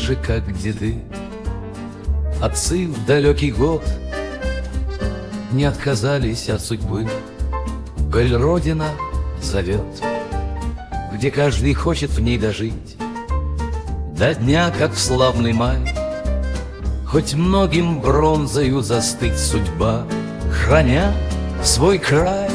же, как деды. Отцы в далекий год не отказались от судьбы, коль Родина зовет, где каждый хочет в ней дожить до дня, как в славный май. Хоть многим бронзою застыть судьба, храня свой край.